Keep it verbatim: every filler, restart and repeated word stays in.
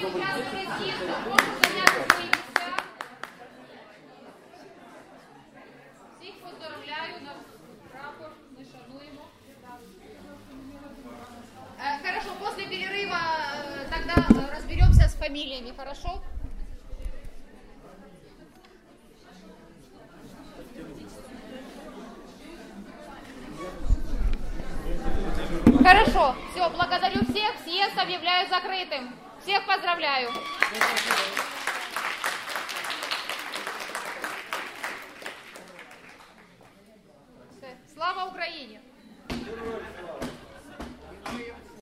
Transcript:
Всіх поздравляю на прапор, ми шануємо. Хорошо, после перерыва тогда разберемся с фамилиями, хорошо? Хорошо, все, благодарю всех, съезд объявляю закрытым. Всех поздравляю.